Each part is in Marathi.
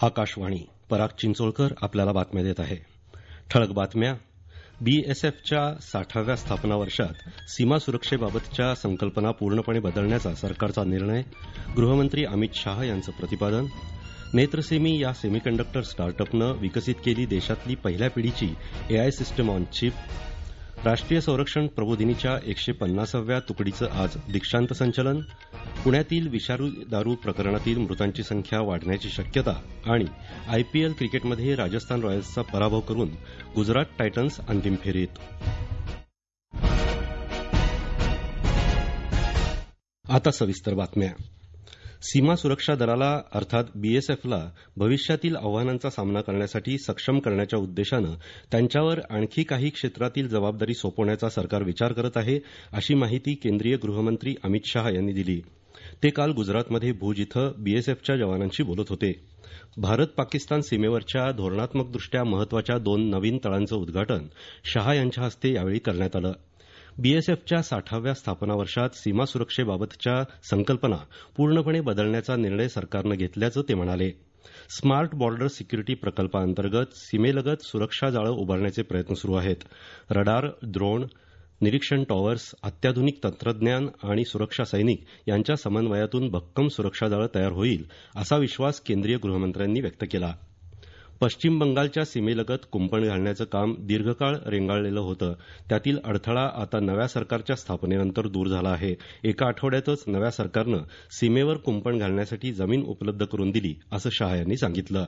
आकाशवाणी. पराग चिंचोळकर आपल्याला बातम्या देत आहे. ठळक बातम्या. बीएसएफच्या 60व्या स्थापना वर्षात सीमा सुरक्षेबाबतच्या संकल्पना पूर्णपणे बदलण्याचा सरकारचा निर्णय. गृहमंत्री अमित शाह यांचं प्रतिपादन. नेत्रसेमी या सेमीकंडक्टर स्टार्टअपनं विकसित केली देशातली पहिल्या पिढीची एआय सिस्टम ऑन चिप. राष्ट्रीय संरक्षण प्रबोधिनीच्या 150व्या तुकडीचं आज दीक्षांत संचलन. पुण्यातील विषारी दारू प्रकरणातील मृतांची संख्या वाढण्याची शक्यता. आणि आयपीएल क्रिकेटमध्ये राजस्थान रॉयल्सचा पराभव करून गुजरात टायटन्स अंतिम फेरीत. आता सविस्तर बातम्या. सीमा सुरक्षा दलाला अर्थात बीएसएफला भविष्यातील आव्हानांचा सामना करण्यासाठी सक्षम करण्याच्या उद्देशानं त्यांच्यावर आणखी काही क्षेत्रातील जबाबदारी सोपवण्याचा सरकार विचार करत आहे, अशी माहिती केंद्रीय गृहमंत्री अमित शाह यांनी दिली. ते काल गुजरातमध्ये भूज इथं बीएसएफच्या जवानांशी बोलत होते. भारत पाकिस्तान सीमेवरच्या धोरणात्मकदृष्ट्या महत्वाच्या 2 नवीन तळांचं उद्घाटन शाह यांच्या हस्ते यावेळी करण्यात आलं. बीएसएफच्या 60व्या स्थापना वर्षात सीमा सुरक्षेबाबतच्या संकल्पना पूर्णपणे बदलण्याचा निर्णय सरकारनं घेतल्याचं ते म्हणाले. स्मार्ट बॉर्डर सिक्युरिटी प्रकल्पाअंतर्गत सीमेलगत सुरक्षा जाळं उभारण्याचे प्रयत्न सुरू आहेत. रडार, ड्रोन, निरीक्षण टॉवर्स, अत्याधुनिक तंत्रज्ञान आणि सुरक्षा सैनिक यांच्या समन्वयातून भक्कम सुरक्षा जाळं तयार होईल, असा विश्वास केंद्रीय गृहमंत्र्यांनी व्यक्त केला. पश्चिम बंगालच्या सीमेलगत कुंपण घालण्याचं काम दीर्घकाळ रेंगाळलेलं होतं. त्यातील अडथळा आता नव्या सरकारच्या स्थापनेनंतर दूर झाला आहे. एका आठवड्यातच नव्या सरकारनं सीमेवर कुंपण घालण्यासाठी जमीन उपलब्ध करून दिली, असं शाह यांनी सांगितलं.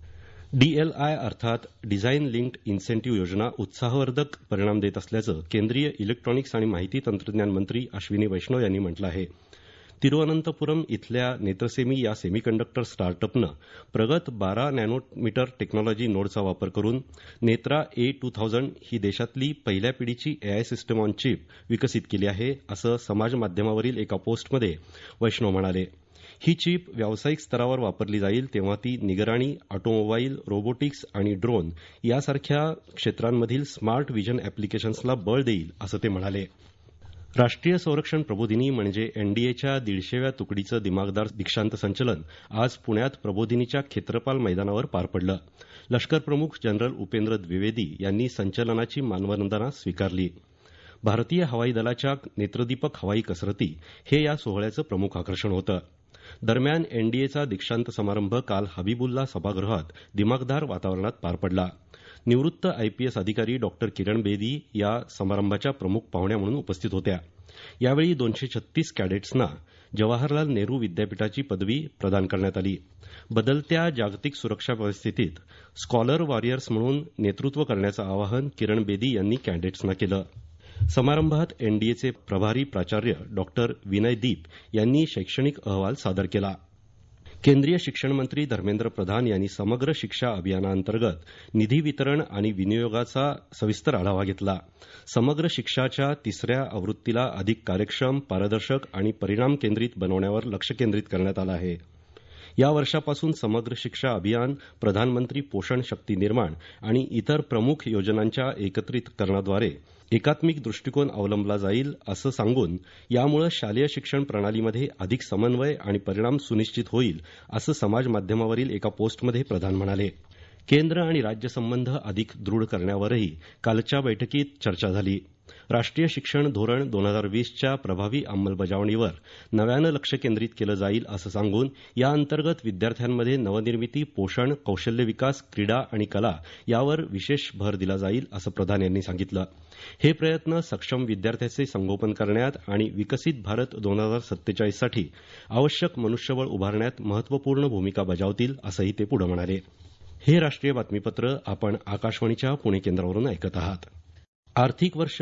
डीएलआय अर्थात डिझाईन लिंक्ड इन्सेंटिव्ह योजना उत्साहवर्धक परिणाम देत असल्याचं केंद्रीय इलेक्ट्रॉनिक्स आणि माहिती तंत्रज्ञान मंत्री अश्विनी वैष्णव यांनी म्हटलं आहे. तिरुवनंतपुरम इथल्या नेत्रसेमी या सेमीकंडक्टर स्टार्टअपनं प्रगत 12 नॅनोमीटर टेक्नॉलॉजी नोडचा वापर करून नेत्रा A2000 ही देशातली पहिल्या पिढीची एआय सिस्टम ऑन चिप विकसित केली आहे, असं समाज माध्यमावरील एका पोस्टमध्ये वैष्णव म्हणाले. ही चिप व्यावसायिक स्तरावर वापरली जाईल तेव्हा ती निगराणी, ऑटोमोबाईल, रोबोटिक्स आणि ड्रोन यासारख्या क्षेत्रांमधील स्मार्ट व्हिजन अॅप्लिकेशन्सला बळ देईल, असं ते म्हणाले. राष्ट्रीय संरक्षण प्रबोधिनी म्हणजे एनडीएच्या 150व्या तुकडीचं दिमागदार दीक्षांत संचलन आज पुण्यात प्रबोधिनीच्या खेत्रपाल मैदानावर पार पडलं. लष्कर प्रमुख जनरल उपेंद्र द्विवेदी यांनी संचलनाची मानवंदना स्वीकारली. भारतीय हवाई दलाच्या नेत्रदीपक हवाई कसरती हे या सोहळ्याचं प्रमुख आकर्षण होतं. दरम्यान एनडीएचा दीक्षांत समारंभ काल हबीबुल्ला सभागृहात दिमागदार वातावरणात पार पडला. निवृत्त आयपीएस अधिकारी डॉ. किरण बेदी या समारंभाच्या प्रमुख पाहुण्या म्हणून उपस्थित होत्या. यावेळी 236 कॅडेट्सना जवाहरलाल नेहरू विद्यापीठाची पदवी प्रदान करण्यात आली. बदलत्या जागतिक सुरक्षा परिस्थितीत स्कॉलर वॉरियर्स म्हणून नेतृत्व करण्याचं आवाहन किरण बेदी यांनी कॅडेट्सना केलं. समारंभात एनडीएचे प्रभारी प्राचार्य डॉ. विनय दीप यांनी शैक्षणिक अहवाल सादर केला. केंद्रीय शिक्षण मंत्री धर्मेंद्र प्रधान यांनी समग्र शिक्षा अभियानाअंतर्गत निधी वितरण आणि विनियोगाचा सविस्तर आढावा घेतला. समग्र शिक्षाच्या 3ऱ्या आवृत्तीला अधिक कार्यक्षम, पारदर्शक आणि परिणाम केंद्रित बनवण्यावर लक्ष केंद्रित करण्यात आलं आहे. या वर्षापासून समग्र शिक्षा अभियान, प्रधानमंत्री पोषण शक्ती निर्माण आणि इतर प्रमुख योजनांच्या एकत्रिकरणाद्वारे एकात्मिक दृष्टिकोन अवलंबला जाईल, असं सांगून यामुळे शालेय शिक्षण प्रणालीमध्ये अधिक समन्वय आणि परिणाम सुनिश्चित होईल, असं समाज माध्यमावरील एका पोस्टमध्ये प्रधान म्हणाले. केंद्र आणि राज्य संबंध अधिक दृढ करण्यावरही कालच्या बैठकीत चर्चा झाली. राष्ट्रीय शिक्षण धोरण 2020च्या प्रभावी अंमलबजावणीवर नव्यानं लक्ष केंद्रित केलं जाईल, असं सांगून या अंतर्गत विद्यार्थ्यांमध्ये नवनिर्मिती, पोषण, कौशल्य विकास, क्रीडा आणि कला यावर विशेष भर दिला जाईल, असं प्रधान यांनी सांगितलं. हे प्रयत्न सक्षम विद्यार्थ्याचे संगोपन करण्यात आणि विकसित भारत 2047 साठी आवश्यक मनुष्यबळ उभारण्यात महत्वपूर्ण भूमिका बजावतील, असंही ते पुढे म्हणाले. हे राष्ट्रीय बातमीपत्र आपण आकाशवाणीच्या पुणे केंद्रावरून ऐकत आहात. आर्थिक वर्ष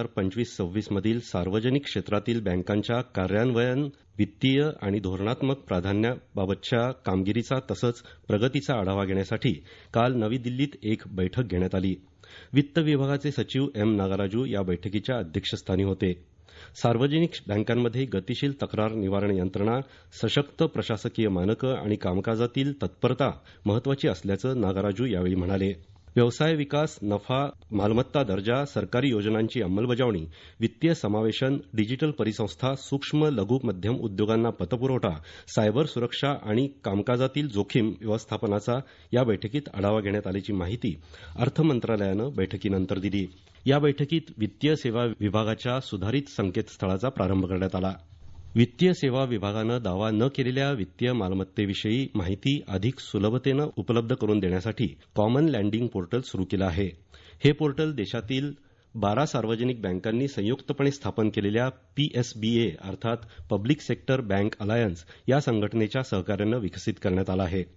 2025-26 मधील सार्वजनिक क्षेत्रातील बँकांच्या कार्यान्वयन, वित्तीय आणि धोरणात्मक प्राधान्याबाबतच्या कामगिरीचा तसंच प्रगतीचा आढावा घेण्यासाठी काल नवी दिल्लीत एक बैठक घेण्यात आली. वित्त विभागाचे सचिव एम नागराजू या बैठकीच्या अध्यक्षस्थानी होते. सार्वजनिक बँकांमध्ये गतिशील तक्रार निवारण यंत्रणा, सशक्त प्रशासकीय मानकं आणि कामकाजातील तत्परता महत्वाची असल्याचं नागराजू यावेळी म्हणाले. व्यवसाय विकास, नफा, मालमत्ता दर्जा, सरकारी योजनांची अंमलबजावणी, वित्तीय समावेशन, डिजिटल परिसंस्था, सूक्ष्म लघु मध्यम उद्योगांना पतपुरवठा, सायबर सुरक्षा आणि कामकाजातील जोखीम व्यवस्थापनाचा या बैठकीत आढावा घेण्यात आल्याची माहिती अर्थ मंत्रालयानं बैठकीनंतर दिली. या बैठकीत वित्तीय सेवा विभागाच्या सुधारित संकेतस्थळाचा प्रारंभ करण्यात आला. वित्तीय सेवा विभागानं दावा न केलेल्या वित्तीय मालमत्तेविषयी माहिती अधिक सुलभतेनं उपलब्ध करून देण्यासाठी कॉमन लँडिंग पोर्टल सुरू केलं आहे. हे पोर्टल देशातील 12 सार्वजनिक बँकांनी संयुक्तपणे स्थापन केलेल्या PSBA अर्थात पब्लिक सेक्टर बँक अलायन्स या संघटनेच्या सहकार्यानं विकसित करण्यात आलं आहे.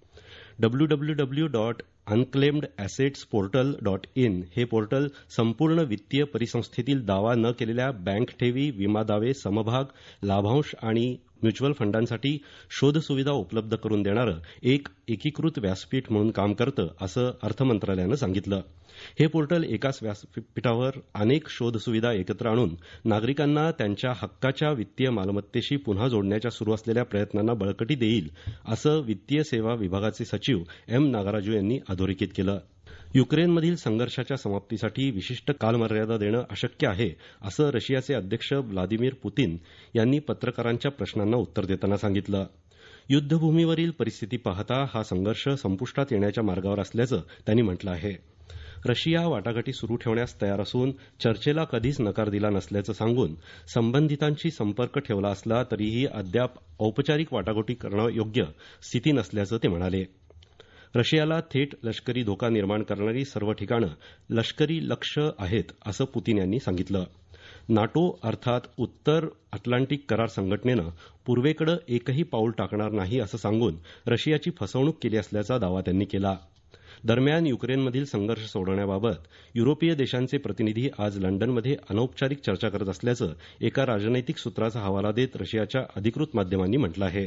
www.unclaimedassets.portal.in हे पोर्टल संपूर्ण वित्तीय परिसंस्थेतील दावा न केलेल्या बँक ठेवी, विमा दावे, समभाग, लाभांश आणि म्युच्युअल फंडांसाठी शोध सुविधा उपलब्ध करून देणारं एक एकीकृत व्यासपीठ म्हणून काम करतं, असं अर्थ मंत्रालयानं सांगितलं. हे पोर्टल एकाच व्यासपीठावर अनेक शोध सुविधा एकत्र आणून नागरिकांना त्यांच्या हक्काच्या वित्तीय मालमत्तेशी पुन्हा जोडण्याच्या सुरू असलेल्या प्रयत्नांना बळकटी देईल, असं वित्तीय सेवा विभागाचे सचिव M. नागराजू यांनी अधोरेखित केलं. युक्रेनमधील संघर्षाच्या समाप्तीसाठी विशिष्ट कालमर्यादा देणं अशक्य आहे, असं रशियाचे अध्यक्ष व्लादिमीर पुतीन यांनी पत्रकारांच्या प्रश्नांना उत्तर देताना सांगितलं. युद्धभूमीवरील परिस्थिती पाहता हा संघर्ष संपुष्टात येण्याच्या मार्गावर असल्याचं त्यांनी म्हटलं आहे. रशिया वाटाघाटी सुरू ठेवण्यास तयार असून चर्चेला कधीच नकार दिला नसल्याचं सांगून संबंधितांशी संपर्क ठेवला असला तरीही अद्याप औपचारिक वाटाघाटी करणं योग्य स्थिती नसल्याचं ते म्हणाले. रशियाला थेट लष्करी धोका निर्माण करणारी सर्व ठिकाणं लष्करी लक्ष्य आहेत, असं पुतीन यांनी सांगितलं. नाटो अर्थात उत्तर अटलांटिक करार संघटनेनं पूर्वेकडे एकही पाऊल टाकणार नाही असं सांगून रशियाची फसवणूक केली असल्याचा दावा त्यांनी केला. दरम्यान युक्रेनमधील संघर्ष सोडवण्याबाबत युरोपीय देशांचे प्रतिनिधी आज लंडनमध्ये अनौपचारिक चर्चा करत असल्याचं एका राजनैतिक सूत्राचा हवाला देत रशियाच्या अधिकृत माध्यमांनी म्हटलं आहे.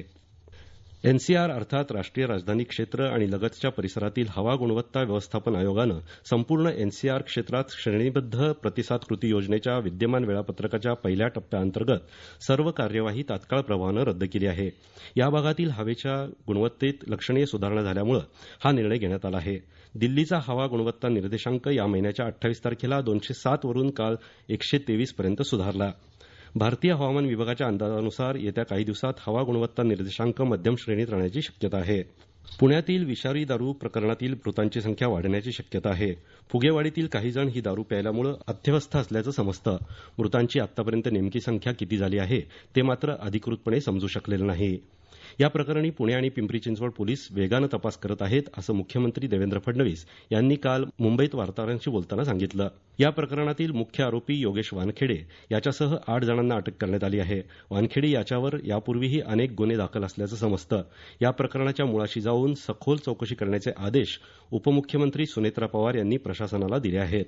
NCR अर्थात राष्ट्रीय राजधानी क्षेत्र आणि लगतच्या परिसरातील हवा गुणवत्ता व्यवस्थापन आयोगानं संपूर्ण NCR क्षेत्रात श्रेणीबद्ध प्रतिसाद कृती योजनेच्या विद्यमान वेळापत्रकाच्या पहिल्या टप्प्याअंतर्गत सर्व कार्यवाही तात्काळ प्रभावानं रद्द केली आहे. या भागातील हवेच्या गुणवत्तेत लक्षणीय सुधारणा झाल्यामुळे हा निर्णय घेण्यात आला आहे. दिल्लीचा हवा गुणवत्ता निर्देशांक या महिन्याच्या 28 तारखेला 207 वरून काल 123 पर्यंत सुधारला. भारतीय हवामान विभागाच्या अंदाजानुसार येत्या काही दिवसात हवा गुणवत्ता निर्देशांक मध्यम श्रेणीत राहण्याची शक्यता आहे. पुण्यातील विषारी दारू प्रकरणातील मृतांची संख्या वाढण्याची शक्यता आहे. फुगेवाडीतील काही जण ही दारू प्यायल्यामुळे अत्यवस्थ असल्याचं समजतं. मृतांची आतापर्यंत नेमकी संख्या किती झाली आहे ते मात्र अधिकृतपणे समजू शकलेलं नाही. या प्रकरणी पुणे आणि पिंपरी चिंचवड पोलीस वेगानं तपास करत आहेत, असं मुख्यमंत्री देवेंद्र फडणवीस यांनी काल मुंबईत वार्ताहरांशी बोलताना सांगितलं. या प्रकरणातील मुख्य आरोपी योगेश वानखेडे याच्यासह 8 जणांना अटक करण्यात आली आहे. वानखेडे याच्यावर यापूर्वीही अनेक गुन्हे दाखल असल्याचं समजतं. या प्रकरणाच्या मुळाशी जाऊन सखोल चौकशी करण्याचे आदेश उपमुख्यमंत्री सुनेत्रा पवार यांनी प्रशासनाला दिले आहेत.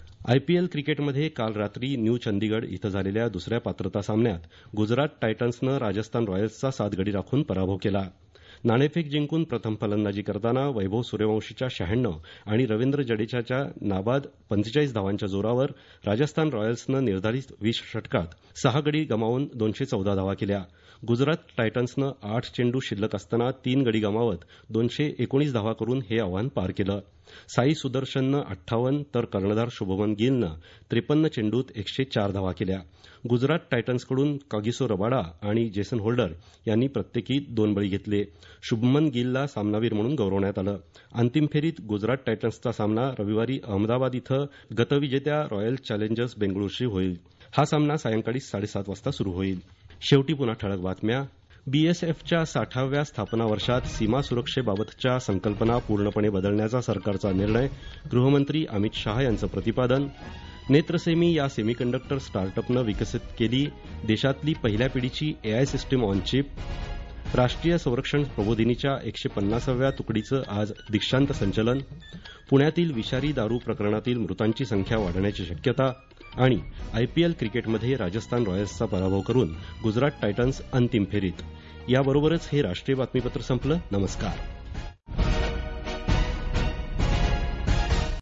IPL क्रिकेटमध्ये काल रात्री न्यू चंदीगड इथं झालेल्या दुसऱ्या पात्रता सामन्यात गुजरात टायटन्सनं राजस्थान रॉयल्सचा 7 गडी राखून पराभव केला. नाणेफेक जिंकून प्रथम फलंदाजी करताना वैभव सूर्यवंशीच्या 96 आणि रवींद्र जडेजाच्या नाबाद 45 धावांच्या जोरावर राजस्थान रॉयल्सनं निर्धारित 20 षटकात 6 गडी गमावून 214 धावा केल्या. गुजरात टायटन्सनं 8 चेंडू शिल्लक असताना 3 गडी गमावत 219 धावा करून हे आव्हान पार केलं. साई सुदर्शननं 58 तर कर्णधार शुभमन गिलनं 53 चेंडूत 104 धावा केल्या. गुजरात टायटन्सकडून कागिसो रबाडा आणि जेसन होल्डर यांनी प्रत्येकी 2 बळी घेतले. शुभमन गिलला सामनावीर म्हणून गौरवण्यात आलं. अंतिम फेरीत गुजरात टायटन्सचा सामना रविवारी अहमदाबाद इथं गतविजेत्या रॉयल चॅलेंजर्स बेंगळुरूशी होईल. हा सामना सायंकाळी 7:30 वाजता सुरू होईल. शेवटी पुन्हा ठळक बातम्या. BSFच्या 60व्या स्थापना वर्षात सीमा सुरक्षेबाबतच्या संकल्पना पूर्णपणे बदलण्याचा सरकारचा निर्णय. गृहमंत्री अमित शाह यांचं प्रतिपादन. नेत्रसेमी या सेमीकंडक्टर स्टार्टअपनं विकसित केली देशातली पहिल्या पिढीची AI सिस्टीम ऑन चिप. राष्ट्रीय संरक्षण प्रबोधिनीच्या 150व्या तुकडीचं आज दीक्षांत संचलन. पुण्यातील विषारी दारू प्रकरणातील मृतांची संख्या वाढण्याची शक्यता. आणि IPL क्रिकेटमध्ये राजस्थान रॉयल्सचा पराभव करून गुजरात टायटन्स अंतिम फेरीत. याबरोबरच हे राष्ट्रीय बातमीपत्र संपलं. नमस्कार.